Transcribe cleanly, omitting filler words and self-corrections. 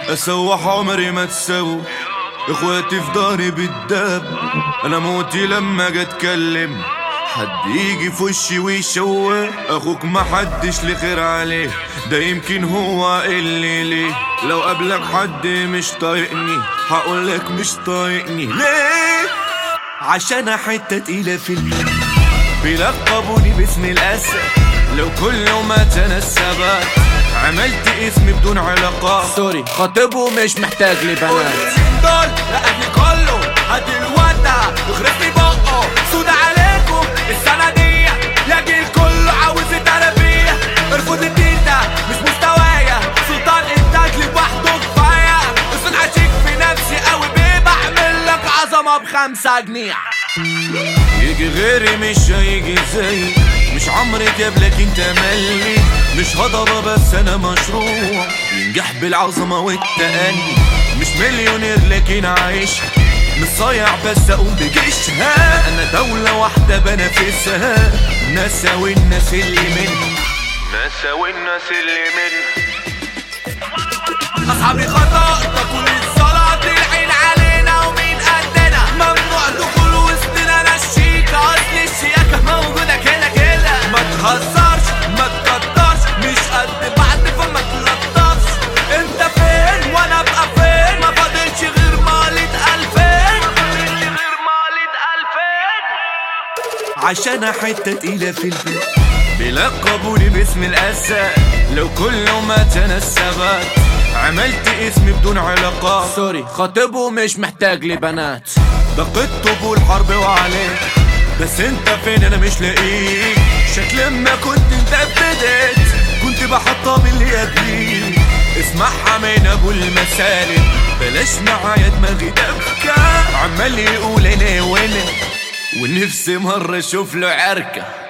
اسوح عمري ما تسوي، اخواتي في داري بالداب، انا موتي لما اجي اتكلم، حد يجي في وشي ويشوه، اخوك ما حدش لخير عليه، ده يمكن هو اللي ليه، لو قابلك حد مش طايقني هقولك مش طايقني ليه؟ عشان حتة تقيلة في البيت بيلقبوني باسم الاسد، لو كل ما تنسبت عملت اسمي بدون علاقات، سوري خاطبه مش محتاج لبنات، دول لأهلي كله هات الودع يخرسني بقه، سود عليكم السنة دي يا جيل كله عاوز تربية، ارفض الدين ده مش مستوايا، سلطان انتاج لوحده كفاية، اصل عشيك في نفسي قوي بيه، بعمل لك عظمة ب5 جنيه، يجي غيري مش هيجي زي، مش عمري جابلك انت ملي، مش هضبة بس انا مشروع ينجح بالعظمة والتأني، مش مليونير لكن عايش، مش صايع بس اقوم بجيشها، انا دولة واحدة بنافسها، ناسا والناس اللي مني، ناسا والناس اللي مني، اصحابي خطأ تقول الصلاة العين علينا ومين قدنا، ممنوع دخول وسطنا نشيك، اصل الشياكة موجودة كده كده، ما تهزرش ما تقدرش، مش قد بعد فما تلطفش، انت فين وانا ابقى فين، ما فاضلش غير مالة 2000 عشان حتة تقيلة في البيت بيلقبوني باسم الاسد، لو كل ما تنسبت عملت اسمي بدون علاقات، سوري خاطبه مش محتاج لبنات، دقيت طبول الحرب وعليك، بس انت فين انا مش لاقيك، شكل ما كنت انت بديت كنت بحطها باللي قبليك، اسمعها من ابو المسالك، بلاش معايا دماغي دبكة، عمال يقول انا وانا ونفسي مرة اشوف له عركة.